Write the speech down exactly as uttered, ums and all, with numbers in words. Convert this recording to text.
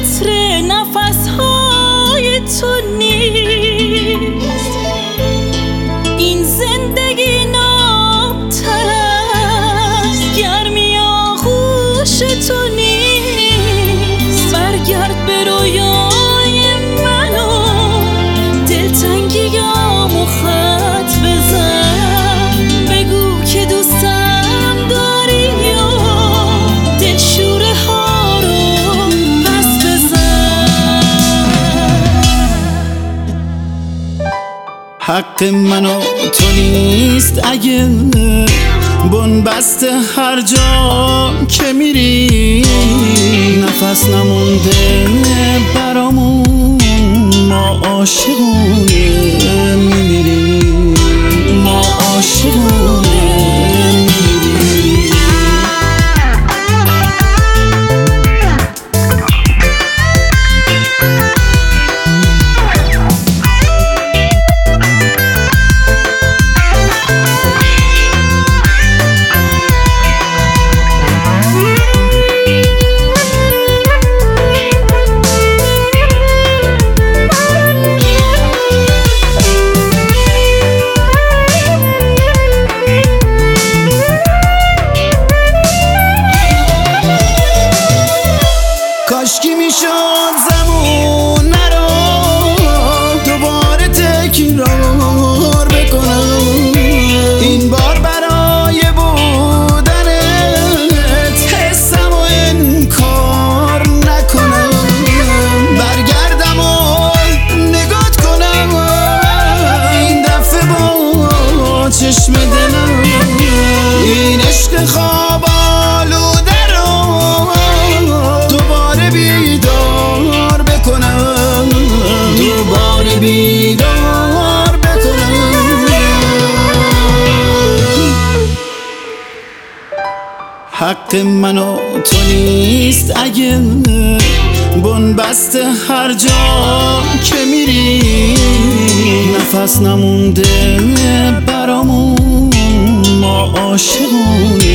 عطر نفسهای تو نیست. این زندگی نابتر است، گرمی آغوش تو نیست. برگرد به رویای منو، دلتنگیامو خط بزن. بگو که دوستم داری و دلشوره ها رو بس بزن. حق من و تو نیست اگه بنبست هر جا که میری نفس نمونده برامون. ما عاشقونه میمیریم، ما عاشقونه میمیریم. کاشکی میشد زمون رو دوباره تکرار بکنم. این بار برای بودنت حسم و انکار نکنم. برگردم و نگات کنم این دفعه با چشم دلم. این عشق خواب آلوده رو دوباره بیدار بکنم، دوباره بیدار بکنم. حق من و تو نیست اگه بنبست هر جا که میری نفس نمونده برامون. ما عاشقونه